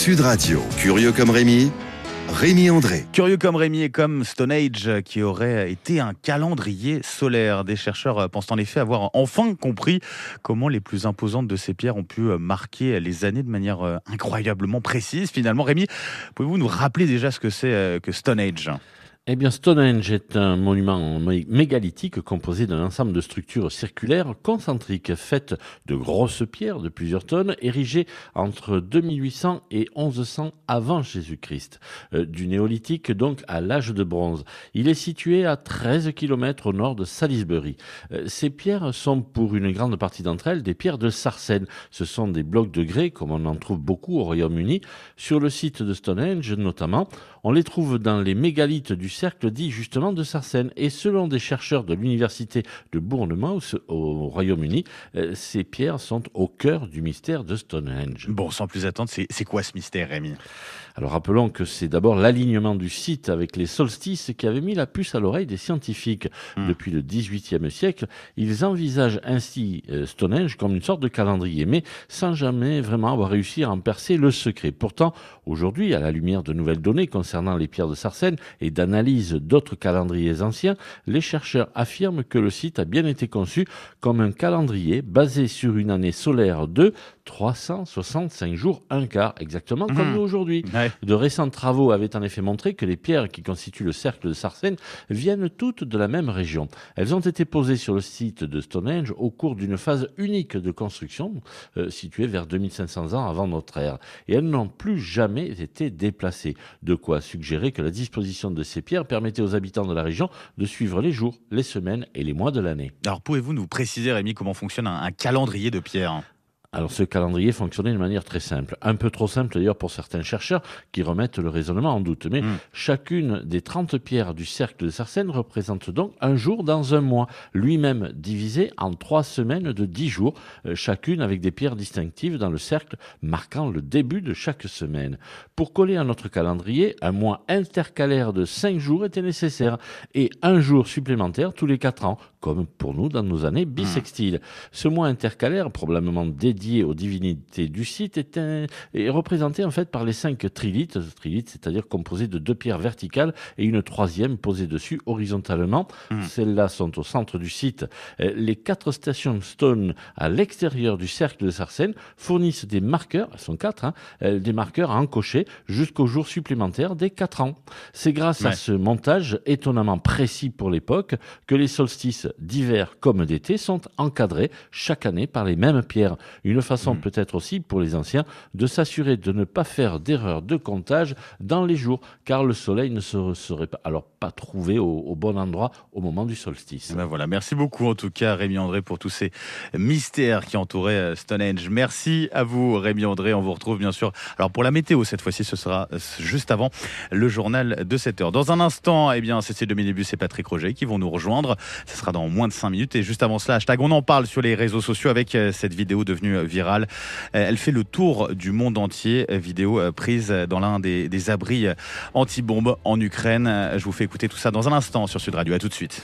Sud Radio, curieux comme Rémi, Rémi André. Curieux comme Rémi et comme Stone Age, qui aurait été un calendrier solaire. Des chercheurs pensent en effet avoir enfin compris comment les plus imposantes de ces pierres ont pu marquer les années de manière incroyablement précise. Finalement, Rémi, pouvez-vous nous rappeler déjà ce que c'est que Stone Age ? Eh bien, Stonehenge est un monument mégalithique composé d'un ensemble de structures circulaires concentriques faites de grosses pierres de plusieurs tonnes érigées entre 2800 et 1100 avant Jésus-Christ. Du néolithique donc à l'âge de bronze. Il est situé à 13 km au nord de Salisbury. Ces pierres sont pour une grande partie d'entre elles des pierres de sarcène. Ce sont des blocs de grès comme on en trouve beaucoup au Royaume-Uni. Sur le site de Stonehenge notamment, on les trouve dans les mégalithes du cercle dit justement de Sarcène. Et selon des chercheurs de l'université de Bournemouth au Royaume-Uni, ces pierres sont au cœur du mystère de Stonehenge. Bon, sans plus attendre, c'est quoi ce mystère, Rémi ? Alors rappelons que c'est d'abord l'alignement du site avec les solstices qui avait mis la puce à l'oreille des scientifiques. Depuis le XVIIIe siècle, ils envisagent ainsi Stonehenge comme une sorte de calendrier, mais sans jamais vraiment avoir réussi à en percer le secret. Pourtant, aujourd'hui, à la lumière de nouvelles données concernant les pierres de Sarcène et d'analyse d'autres calendriers anciens, les chercheurs affirment que le site a bien été conçu comme un calendrier basé sur une année solaire de 365 jours, un quart, exactement comme nous aujourd'hui. Ouais. De récents travaux avaient en effet montré que les pierres qui constituent le cercle de Sarcène viennent toutes de la même région. Elles ont été posées sur le site de Stonehenge au cours d'une phase unique de construction, située vers 2500 ans avant notre ère. Et elles n'ont plus jamais été déplacées. De quoi suggérer que la disposition de ces pierres permettait aux habitants de la région de suivre les jours, les semaines et les mois de l'année. Alors, pouvez-vous nous préciser, Rémi, comment fonctionne un calendrier de pierre ? Alors ce calendrier fonctionnait de manière très simple, un peu trop simple d'ailleurs pour certains chercheurs qui remettent le raisonnement en doute. Mais chacune des 30 pierres du cercle de Sarcène représente donc un jour dans un mois, lui-même divisé en 3 semaines de 10 jours, chacune avec des pierres distinctives dans le cercle marquant le début de chaque semaine. Pour coller à notre calendrier, un mois intercalaire de 5 jours était nécessaire et un jour supplémentaire tous les 4 ans, comme pour nous dans nos années bissextiles. Ce mois intercalaire, probablement dédié aux divinités du site, est représenté en fait par les 5 trilithes, c'est-à-dire composés de 2 pierres verticales et une troisième posée dessus horizontalement. Celles-là sont au centre du site. Les 4 stations stone à l'extérieur du cercle de Sarcène fournissent des marqueurs, elles sont 4, des marqueurs à encocher jusqu'au jour supplémentaire des 4 ans. C'est grâce à ce montage étonnamment précis pour l'époque que les solstices d'hiver comme d'été sont encadrés chaque année par les mêmes pierres. Une façon peut-être aussi pour les anciens de s'assurer de ne pas faire d'erreur de comptage dans les jours, car le soleil ne se serait pas trouvé au bon endroit au moment du solstice. Ben voilà, merci beaucoup en tout cas Rémi André pour tous ces mystères qui entouraient Stonehenge. Merci à vous Rémi André, on vous retrouve bien sûr. Alors pour la météo cette fois-ci, ce sera juste avant le journal de 7h. Dans un instant, c'est Dominébus et Patrick Roger qui vont nous rejoindre. Ce sera dans moins de 5 minutes et juste avant cela, hashtag on en parle sur les réseaux sociaux avec cette vidéo devenue virale. Elle fait le tour du monde entier, vidéo prise dans l'un des abris anti-bombes en Ukraine. Je vous fais écouter tout ça dans un instant sur Sud Radio. À tout de suite.